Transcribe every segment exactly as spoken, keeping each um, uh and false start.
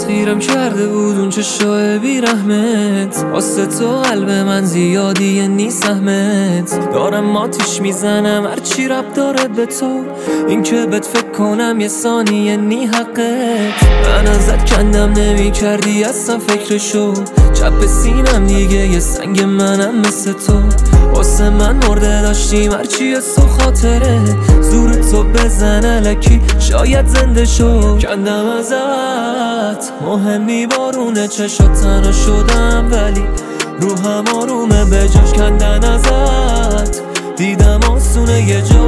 تسخیرم کرده بود اون چشای بیرحمت. واسه تو قلب من زیادیه نیست سهمت. دارم آتیش میزنم هرچی رب داره به تو. این که بهت فکر کنم یه ثانیه نی حقت. من ازت کندم نمی کردی اصلا فکرشو. چپ سینم دیگه یه سنگ منم مثل تو. واسه من مرده داشتیم هرچی از تو خاطره. زور تو بزن الکی شاید زنده شو. کندم ازت مهمی بارونه چشات تنها شدم ولی روحم آرومه به جاش کندن ازت. دیدم آسونه یه جا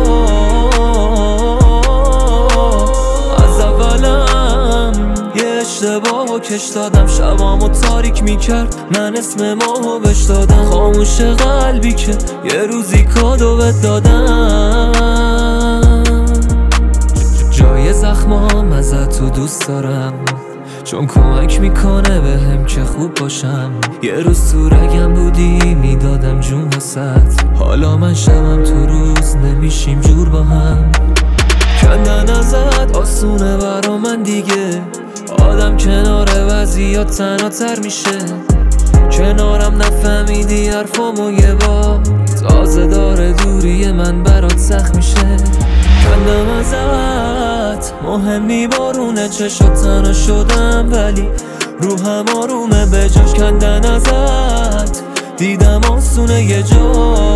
از اولم یه اشتباهو کش دادم. شبامو تاریک میکرد من اسم ماهو بش دادم. خاموش قلبی که یه روزی کادو بهت دادم. جای زخمام ازت تو دوست دارم چون کمک میکنه به هم که خوب باشم. یه روز تو رگم بودی میدادم جون واسط. حالا من شبم تو روز نمیشیم جور با هم. کندن ازت آسونه برا من دیگه. آدم کنار وضعیات تنها تر میشه. کنارم نفهمیدی حرفامو یه بار. تازه داره دوری من برات سخت میشه. کندم ازت مهمی بارونه چشات تنها شدم ولی روحم آرومه به جاش کندن ازت. دیدم آسونه یه جا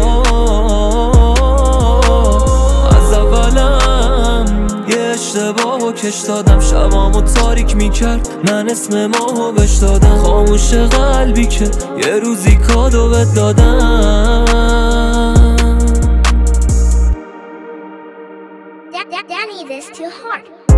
از اولم یه اشتباهو کش دادم. شبامو تاریک میکرد من اسم ماهو بش دادم. خاموش قلبی که یه روزی کادو بهت دادم. Danny, this too hard.